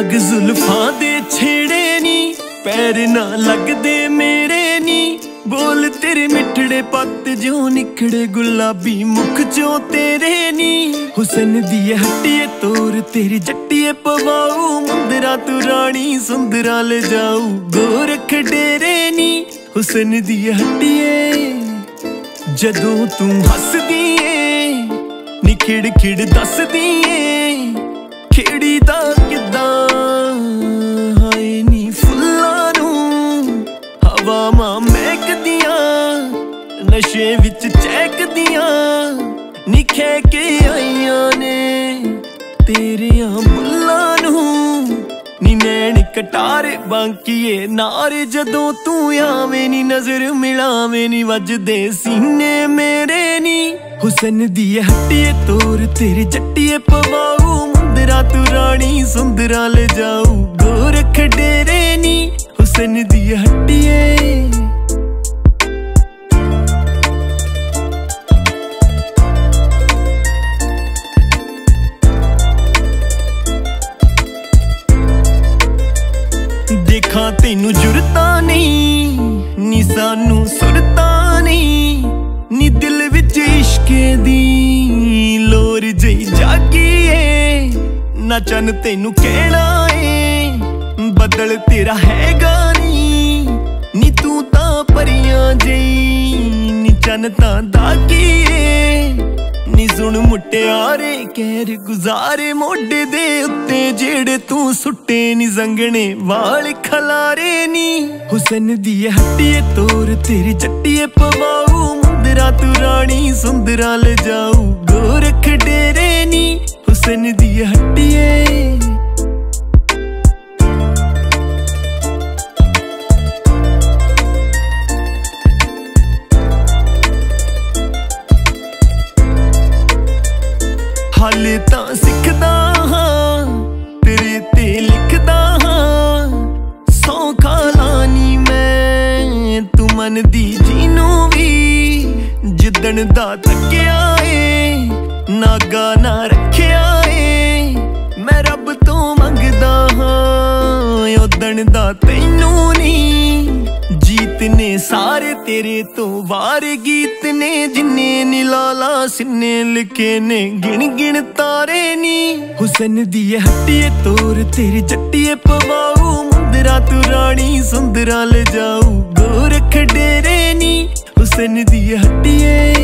दाग जुल्फां दे छेड़े नी, पैर ना लगदे मेरे नी। बोल तेरे मिठड़े पत्त जो निखड़े, गुलाबी मुख जो तेरे नी। हुसन दी हट्टिए तोर तेरी जट्टिए पवाऊ, मुंदरा तू रानी सुंदरा ले जाऊ। गोरख डेरे नी हुसन दी हट्टिए, जदों तू हसदी ए नी खिड़ खिड़ दसदी ए। खिड़ी दा किदां हाय नी फुल्लां नूं हवावां महकदियां, नशे विच चहकदियां नी खे के आईयां ने तेरियां बुल्लां नूं। नी नैन कटारे बांकीए नारे, जदों तू आवे नी नजर मिलावे नी वजदे सीने मेरे नी। हुसन दी हट्टिए तोर तेरी जट्टिए पवाऊ, मुंदरा तू रानी सुंदरा ले जाऊ। गोरख डेरे नी हुसन दी हट्टिए। देखा तेनू जुरता नहीं नी सानू सुरता नहीं, नी दिल विच इश्के दी लोर जई जागी ए। ना चन तेनू कहना ए बदल तेरा हैगा नी तू तां परियां जई, नी चन तां दागी ए। नी सुन मुटियारे कहर गुजारे, मोढे दे उत्ते जेड़े तू सुट्टे नी संगने वाल खलारे नी। हुसन दी हट्टिए तोर तेरी जट्टिए पवाऊ, मुंदरा तू रानी सुंदरा ले जाऊ। गोरख डेरे नी हुसन दी हट्टिए। हाले तां सिखदा हां तेरे ते लिखदा हां, सौखा लानी मैं तू मन दी जीनू भी। जिदन दा तक्या ए नागा ना रखिया ए, मैं रब तो मंगदा हां उदन दा तैनू नी। जीत ने सारे तेरे तो वार गीत ने, जिन्ने निलाला सिन्ने लिखे ने गिन गिन तारे नी। हुसन दी हट्टिए तोर तेरी जट्टिए पवाऊ, मुंदरा तू रानी सुंदरा ले जाऊ। गोरख डेरे नी हुसन दी हट्टिए।